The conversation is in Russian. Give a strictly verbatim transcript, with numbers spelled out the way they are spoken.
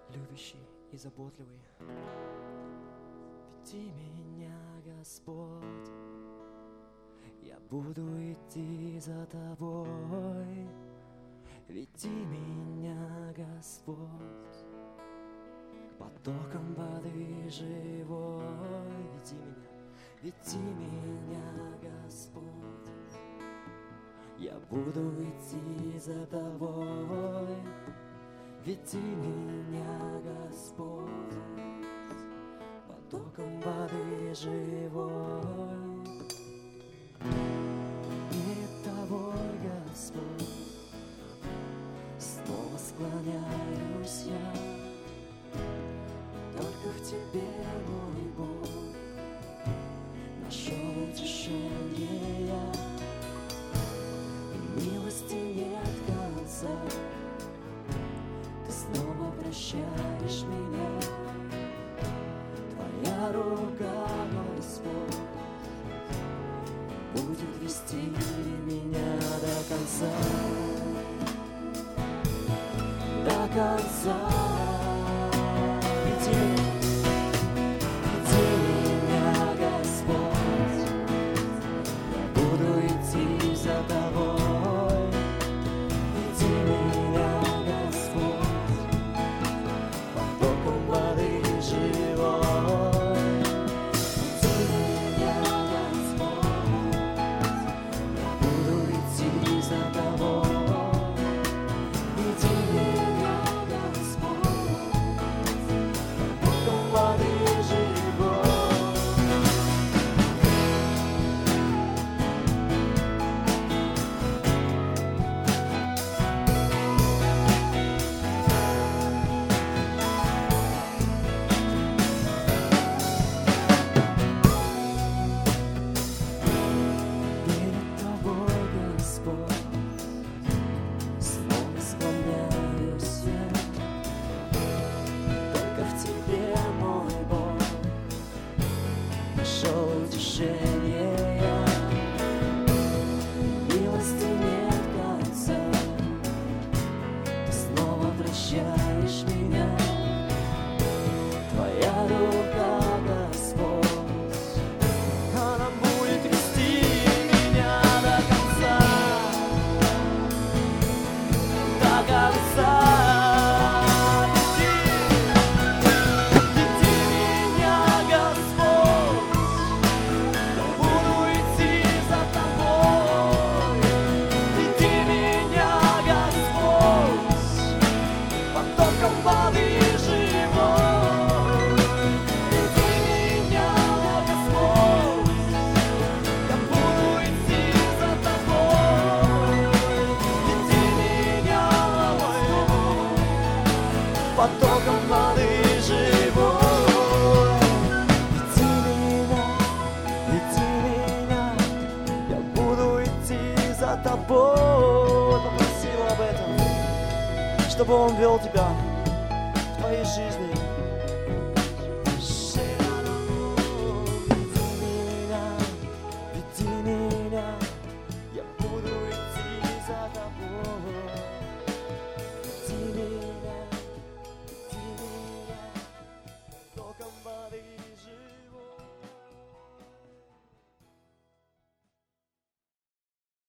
любящий и заботливый. Веди меня, Господь, я буду идти за Тобой. Веди меня, Господь, к потокам воды живой. Веди меня, веди меня, Господь, я буду идти за Тобой. Веди меня, Господь, потоком воды живой. Перед Тобой, Господь, снова склоняюсь я. Только в Тебе, мой Бог, нашел утешение я. И милости нет конца, Ты снова прощаешь меня. Твоя рука, Господь, будет вести меня до конца, до конца. Веди, веди меня, Господь, я буду идти за Тобой. Веди меня, Господь, потоком воды живой. Веди меня, Господь, я буду идти за Тобой. Веди меня, Господь, потоком воды живой. Перед Тобой, Господь, снова склоняюсь я. Только в Тебе, мой Бог, нашел утешение я. Милости нет конца, Ты снова прощаешь меня. Твоя рука, Господь, она будет вести меня до конца, до конца. Веди, веди меня, Господь, я буду идти за Тобой. Веди меня, Господь, потоком воды живой. Веди меня, Господь, я буду идти за Тобой. Веди меня, Господь, потоком воды живой. Веди меня, веди меня, я буду идти за Тобой. Попросил об этом, чтобы Он вел тебя в твоей жизни.